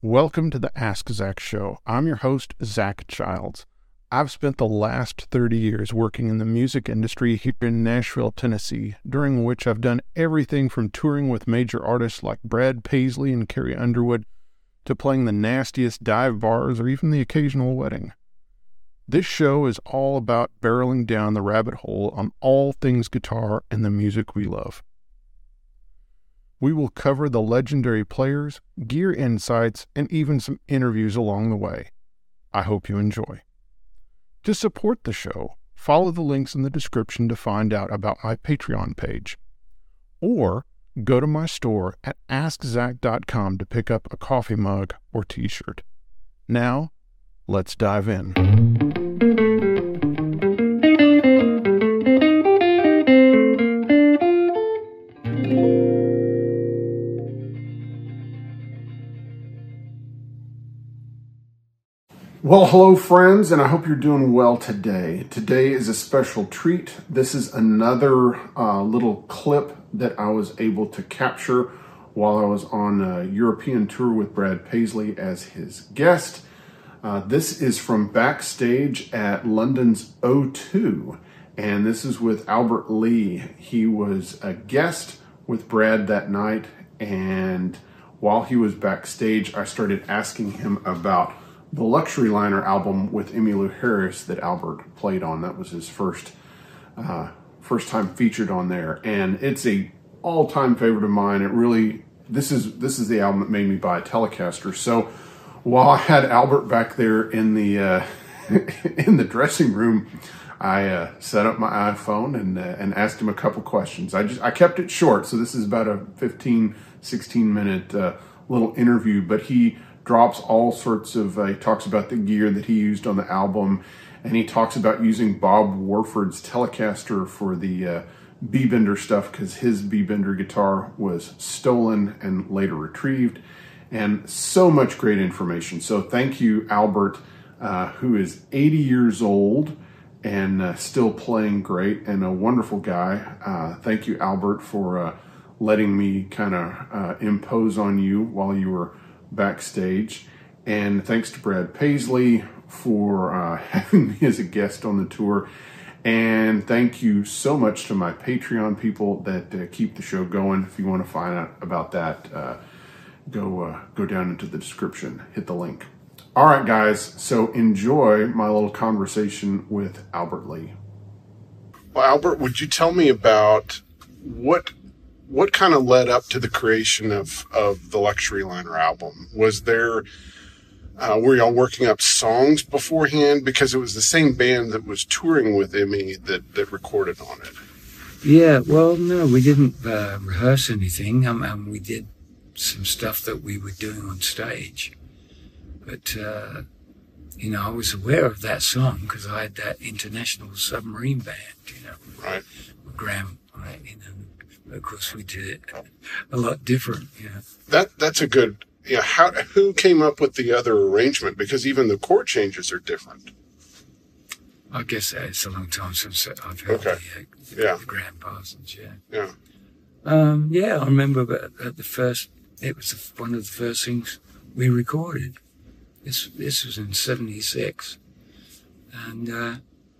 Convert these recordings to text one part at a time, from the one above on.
Welcome to the Ask Zach Show. I'm your host, Zach Childs. I've spent the last 30 years working in the music industry here in Nashville, Tennessee, during which I've done everything from touring with major artists like Brad Paisley and Carrie Underwood to playing the nastiest dive bars or even the occasional wedding. This show is all about barreling down the rabbit hole on all things guitar and the music we love. We will cover the legendary players, gear insights, and even some interviews along the way. I hope you enjoy. To support the show, follow the links in the description to find out about my Patreon page. Or go to my store at AskZach.com to pick up a coffee mug or t-shirt. Now, let's dive in. Well, hello friends, and I hope you're doing well today. Today is a special treat. This is another little clip that I was able to capture while I was on a European tour with Brad Paisley as his guest. This is from backstage at London's O2, and this is with Albert Lee. He was a guest with Brad that night, and while he was backstage, I started asking him about the Luxury Liner album with Emmylou Harris that Albert played on. That was his first time featured on there, and it's a all-time favorite of mine. It really, this is the album that made me buy a Telecaster. So while I had Albert back there in the in the dressing room, I set up my iPhone and asked him a couple questions. I kept it short, so this is about a 15-16 minute little interview, but he drops all sorts of, he talks about the gear that he used on the album, and he talks about using Bob Warford's Telecaster for the B-Bender stuff because his B-Bender guitar was stolen and later retrieved, and so much great information. So thank you, Albert, who is 80 years old and still playing great and a wonderful guy. Thank you, Albert, for letting me kind of impose on you while you were backstage, and thanks to Brad Paisley for having me as a guest on the tour, and thank you so much to my Patreon people that keep the show going. If you want to find out about that, go down into the description, hit the link. All right, guys, so enjoy my little conversation with Albert Lee. Well, Albert, would you tell me about what kind of led up to the creation of the Luxury Liner album? Was there, were y'all working up songs beforehand? Because it was the same band that was touring with Emmy that recorded on it. Yeah, well, no, we didn't rehearse anything. We did some stuff that we were doing on stage. But, I was aware of that song because I had that International Submarine Band, Right. With Graham, right, Of course, we did it a lot different, That's a good, who came up with the other arrangement? Because even the chord changes are different. I guess it's a long time since I've heard the Graham Parsons, Yeah. I remember at the first, it was one of the first things we recorded. This was in 76. And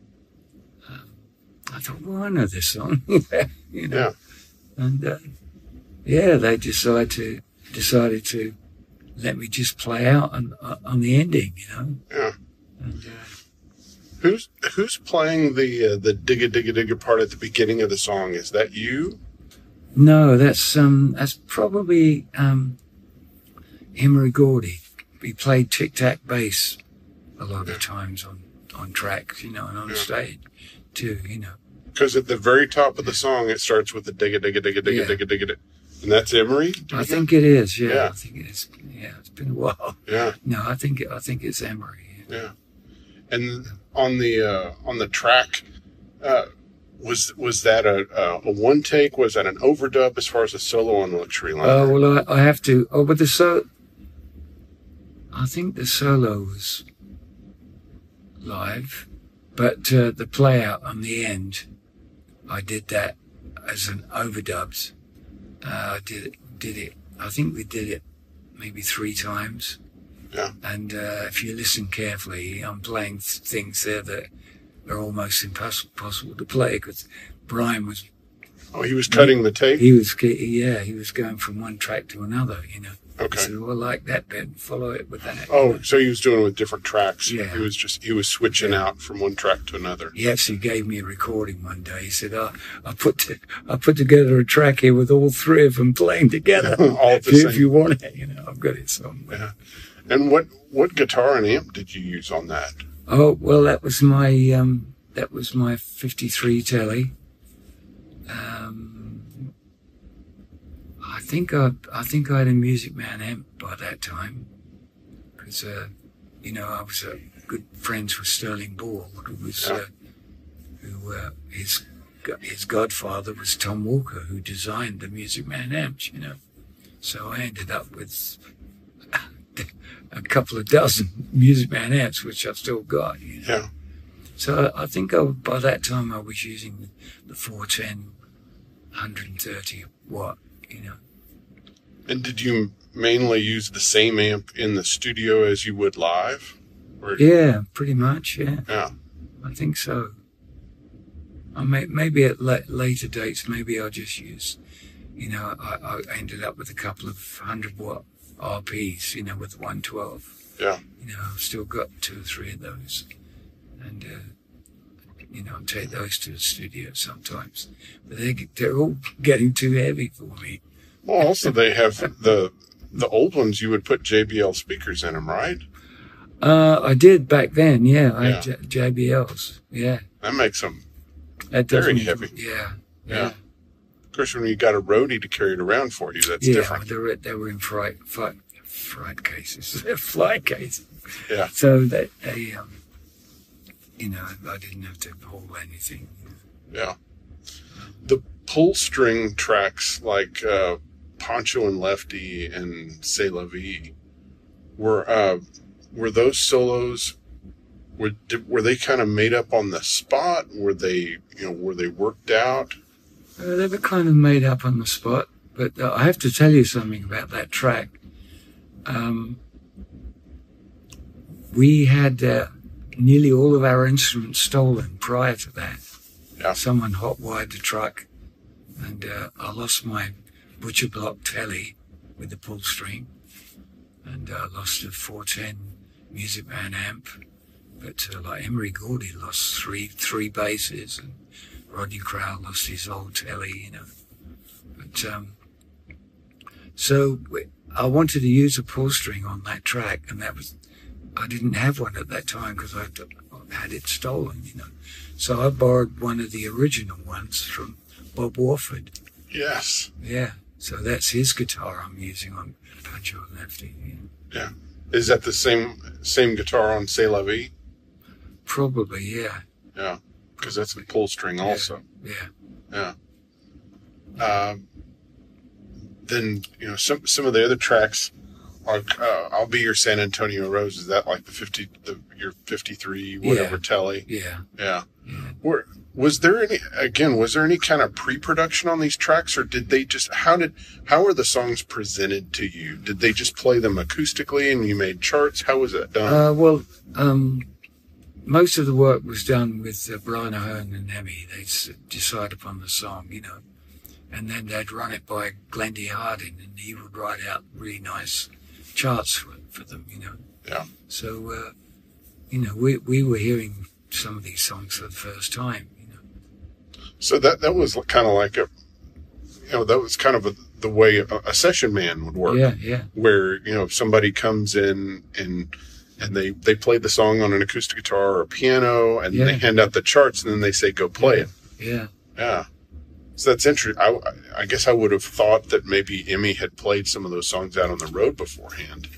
I thought, well, I know this song, Yeah. And they decided to let me just play out on the ending, Yeah. And, Who's playing the digga digga digga part at the beginning of the song? Is that you? No, that's probably Emery Gordy. He played tic-tac bass a lot of times on tracks, and on stage too, Because at the very top of the song, it starts with the digga digga digga digga digga digga digga, and that's Emery. I think it is. Yeah, I think it is. Yeah, it's been a while. Yeah. No, I think it's Emery. Yeah. And on the track, was that a one take? Was that an overdub as far as a solo on the Luxury Liner? Oh well, I have to. Oh, but I think the solo was live, but the play out on the end, I did that as an overdubs. I did it. I think we did it maybe 3 times. Yeah. And if you listen carefully, I'm playing things there that are almost impossible to play because Brian was. Oh, he was cutting the tape? He was going from one track to another, you know. Okay. He said, well, like that bit, follow it with that. Oh, you know? So he was doing it with different tracks. Yeah. He was switching out from one track to another. He actually gave me a recording one day. He said, I put together a track here with all three of them playing together. All at the same. If you want it, you know, I've got it somewhere. Yeah. And what guitar and amp did you use on that? Oh, well, that was my 53 Telly. I think I had a Music Man amp by that time, because you know, I was good friends with Sterling Ball, who was his godfather was Tom Walker, who designed the Music Man amps, you know. So I ended up with a couple of dozen Music Man amps, which I've still got, you know. Yeah. So I think by that time I was using the 410 130 watt, you know. And did you mainly use the same amp in the studio as you would live? Or... Yeah, pretty much, yeah. Yeah. I think so. Maybe at later dates, maybe I'll just use, you know, I ended up with a couple of 100 watt RPs, you know, with 112. Yeah. You know, I've still got 2 or 3 of those. And, you know, I take those to the studio sometimes. But they're all getting too heavy for me. Well, also they have the old ones, you would put JBL speakers in them, right? I did back then, yeah. I had JBLs, yeah. That makes them That very heavy. Yeah. Of course, when you got a roadie to carry it around for you, that's different. Yeah, they were in fright cases, flight cases. Yeah. So they you know, I didn't have to hold anything. Yeah. The pull string tracks like Poncho and Lefty and C'est La Vie were those solos, were they kind of made up on the spot? Were they worked out? They were kind of made up on the spot, but I have to tell you something about that track. We had nearly all of our instruments stolen prior to that. Yeah. Someone hot-wired the truck, and I lost my Butcher Block Telly with the pull string, and I lost a 410 Music Man amp. But like Emery Gordy lost three basses, and Rodney Crowell lost his old Telly, you know. But so I wanted to use a pull string on that track, and I didn't have one at that time because I had it stolen, you know. So I borrowed one of the original ones from Bob Warford. Yes. Yeah. So that's his guitar I'm using on Poncho and Lefty. Yeah. Is that the same guitar on C'est La Vie? Probably, yeah. Yeah. Because that's a pull string also. Yeah. Yeah. Then, you know, some of the other tracks, like I'll Be Your San Antonio Rose, is that like your 53 whatever Telly? Yeah. Yeah. Was there any kind of pre-production on these tracks, or did they just how are the songs presented to you? Did they just play them acoustically and you made charts? How was that done? Most of the work was done with Brian Ahern and Emmy. They'd decide upon the song, you know, and then they'd run it by Glendy Harding, and he would write out really nice charts for them, you know. Yeah. So, you know, we were hearing some of these songs for the first time, you know. So that was kind of like that was kind of the way a session man would work. Yeah. Where, you know, if somebody comes in and they play the song on an acoustic guitar or a piano, and they hand out the charts, and then they say, go play it. Yeah. Yeah. So that's interesting. I guess I would have thought that maybe Emmy had played some of those songs out on the road beforehand.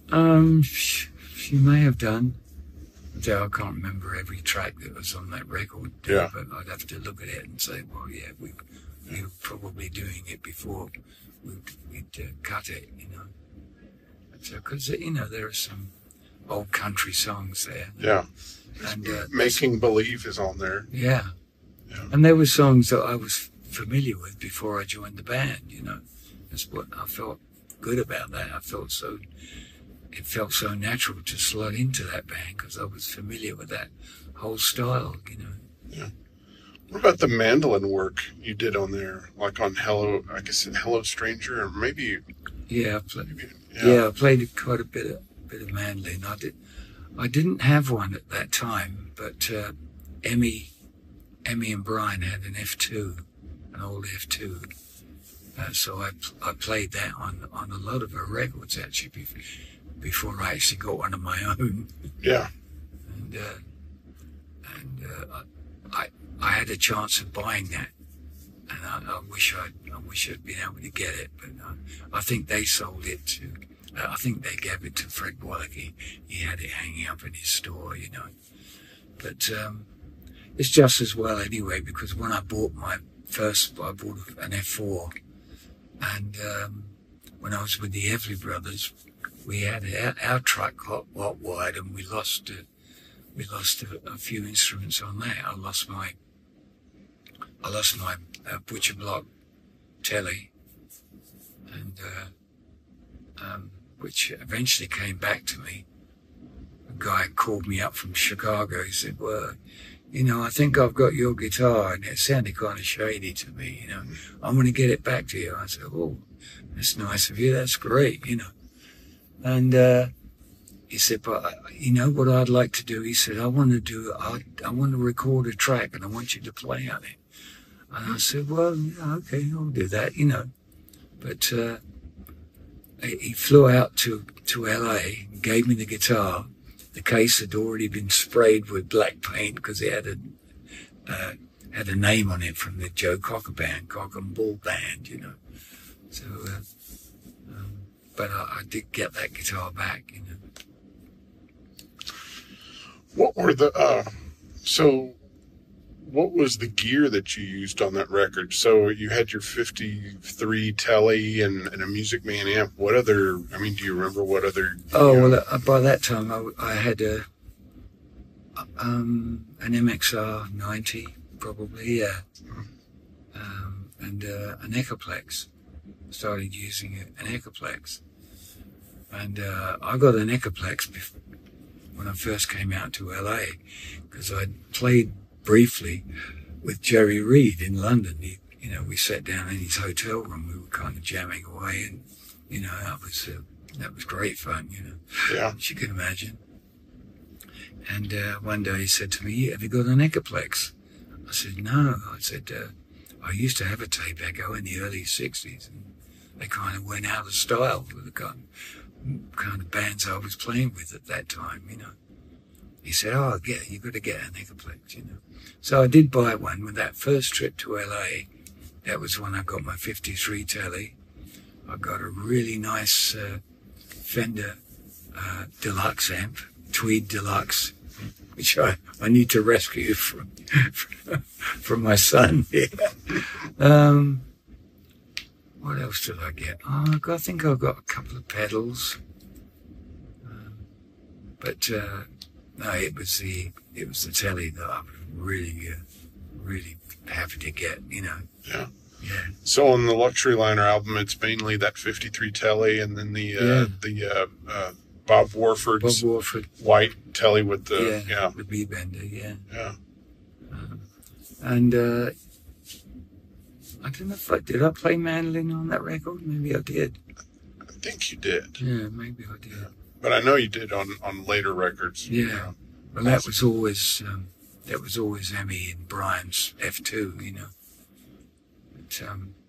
She may have done. Though I can't remember every track that was on that record. Yeah. But I'd have to look at it and say, well, yeah, we were probably doing it before we'd cut it, you know. So, because, you know, there are some old country songs there. Yeah. And Making Believe is on there. Yeah. And there were songs that I was familiar with before I joined the band, you know. That's what I felt good about that. I felt so it felt so natural to slot into that band because I was familiar with that whole style, you know. Yeah. What about the mandolin work you did on there, like on Hello, I guess Hello Stranger, or maybe? Yeah, I played quite a bit of mandolin. I didn't have one at that time, but Emmy and Brian had an F2, an old F2. So I played that on a lot of her records actually before I actually got one of my own. Yeah. And I had a chance of buying that, and I wish I'd been able to get it, but I think they sold it to. I think they gave it to Fred Wallach. He had it hanging up in his store, you know. But it's just as well anyway, because when I bought I bought an F4, and when I was with the Everly Brothers, we had our truck got wide, and we lost a few instruments on that. I lost my Butcher Block telly, and which eventually came back to me. A guy called me up from Chicago. He said, "Well, you know, I think I've got your guitar," and it sounded kind of shady to me. You know, "I'm going to get it back to you." I said, "Oh, that's nice of you. That's great." You know, and he said, "But you know what I'd like to do?" He said, I want to record a track, and I want you to play on it." And I said, "Well, yeah, okay, I'll do that." You know, but he flew out to LA and gave me the guitar. The case had already been sprayed with black paint because it had a name on it from the Joe Cocker band, Cock and Bull Band, you know. So, but I did get that guitar back, you know. What were what was the gear that you used on that record? So you had your 53 telly and a Music Man amp. What other, do you remember what other? Well, by that time I had an MXR 90, probably, yeah. And an Echoplex. Started using an Echoplex. And I got an Echoplex when I first came out to LA, because I played briefly with Jerry Reed in London. We sat down in his hotel room. We were kind of jamming away, and that was great fun. Yeah, as you can imagine. And one day he said to me, "Have you got an Echoplex?" I said, "No." I said, "I used to have a tape echo in the early '60s, and they kind of went out of style with the kind of bands I was playing with at that time, He said, "Oh, you've got to get an Echoplex, So I did buy one with that first trip to LA. That was when I got my 53 telly. I got a really nice Fender Deluxe amp, Tweed Deluxe, which I need to rescue from my son here. What else did I get? I think I got a couple of pedals. But no, it was the telly that I was really happy to get, Yeah. Yeah. So on the Luxury Liner album, it's mainly that 53 telly, and then the Bob Warford's white telly with the B bender, yeah. Yeah. And I don't know did I play mandolin on that record? Maybe I did. I think you did. Yeah, maybe I did. Yeah. But I know you did on later records. Yeah. Well, that was always Emmy and Brian's F2, But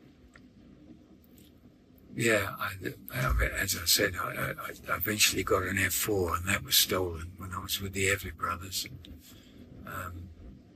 as I said, I eventually got an F4, and that was stolen when I was with the Everly Brothers. And,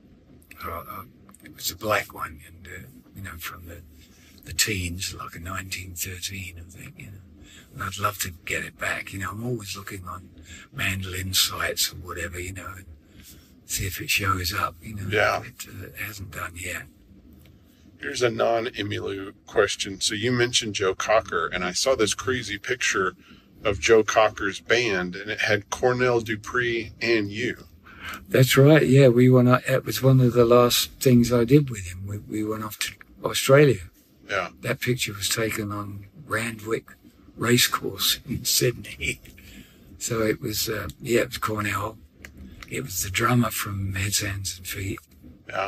it was a black one, and from the teens, like a 1913, I think, And I'd love to get it back. I'm always looking on mandolin sites or whatever, and see if it shows up, Yeah. It hasn't done yet. Here's a non-Emmylou question. So you mentioned Joe Cocker, and I saw this crazy picture of Joe Cocker's band, and it had Cornell Dupree and you. That's right, yeah. It was one of the last things I did with him. We went off to Australia. Yeah. That picture was taken on Randwick Racecourse in Sydney. So it was, it was Cornell. It was the drummer from Heads, Hands and Feet. Yeah.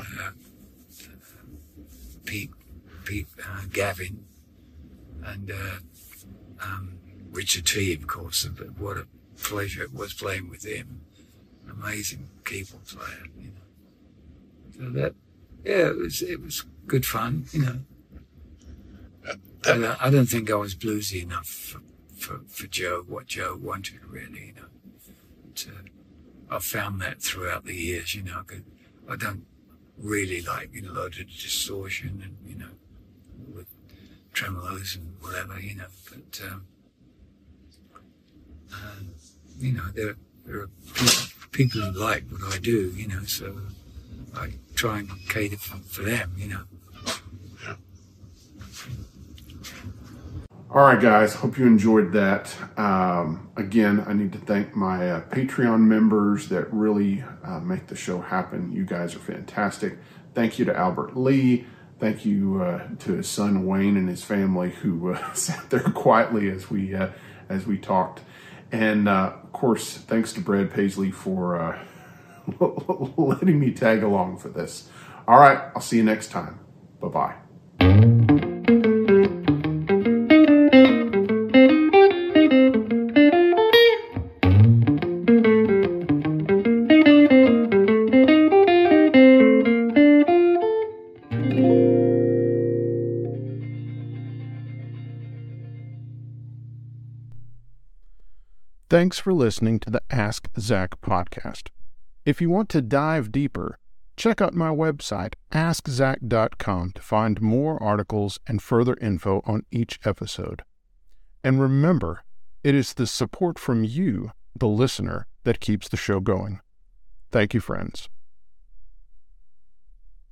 Pete Gavin, and Richard T, of course. What a pleasure it was playing with him. Amazing keyboard player, you know. So that, it was good fun, you know. I don't think I was bluesy enough for Joe, what Joe wanted, really, you know. But, I've found that throughout the years, you know. I don't really like, you know, a lot of distortion and, you know, with tremolos and whatever, you know. But, you know, there are people who like what I do, you know, so I try and cater for them, you know. All right, guys, hope you enjoyed that. Again, I need to thank my Patreon members that really make the show happen. You guys are fantastic. Thank you to Albert Lee. Thank you to his son Wayne and his family who sat there quietly as we talked. And of course, thanks to Brad Paisley for letting me tag along for this. All right, I'll see you next time. Bye-bye. Thanks for listening to the Ask Zach podcast. If you want to dive deeper, check out my website, askzach.com, to find more articles and further info on each episode. And remember, it is the support from you, the listener, that keeps the show going. Thank you, friends.